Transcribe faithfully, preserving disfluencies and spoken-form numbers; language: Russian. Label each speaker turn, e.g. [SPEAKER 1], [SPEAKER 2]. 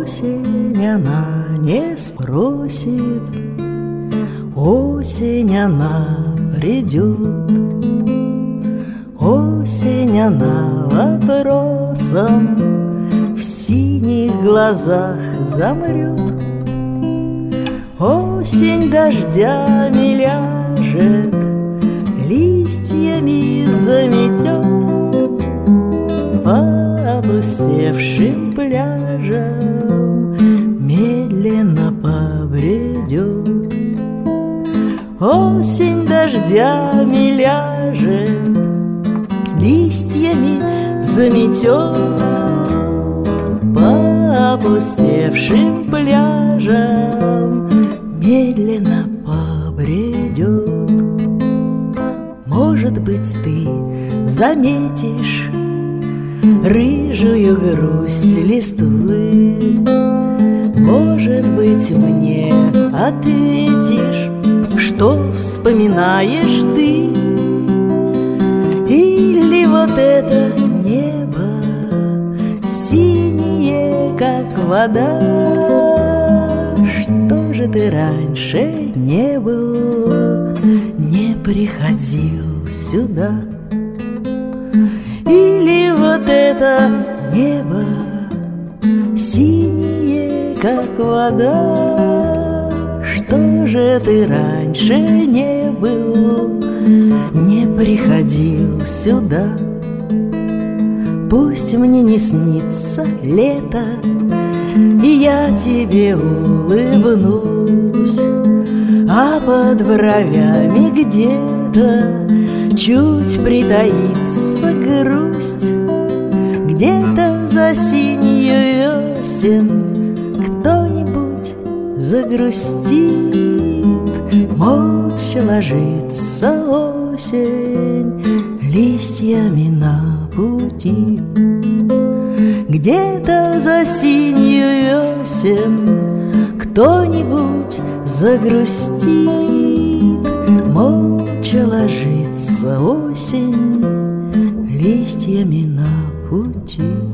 [SPEAKER 1] Осень она не спросит, осень она придет, осень она вопросом в синих глазах замрет. Осень дождями ляжет, листьями заметет, по опустевшим пляжам медленно побредет. Осень дождями ляжет, листьями заметет, по опустевшим пляжам медленно побредет. Может быть, ты заметишь рыжую грусть листвы, может быть, мне ответишь, что вспоминаешь ты. Или вот это небо синее, как вода, что же ты раньше не был, не приходил сюда. Или вот это небо синее, как вода, что же ты раньше не был, не приходил сюда. Пусть мне не снится лето, и я тебе улыбнусь, а под бровями где-то чуть притаится грусть. Где-то за синюю осень кто-нибудь загрустит. Молча ложится осень листьями на пути. Где-то за синюю осень кто-нибудь загрустит. Молча ложится осень листьями на пути.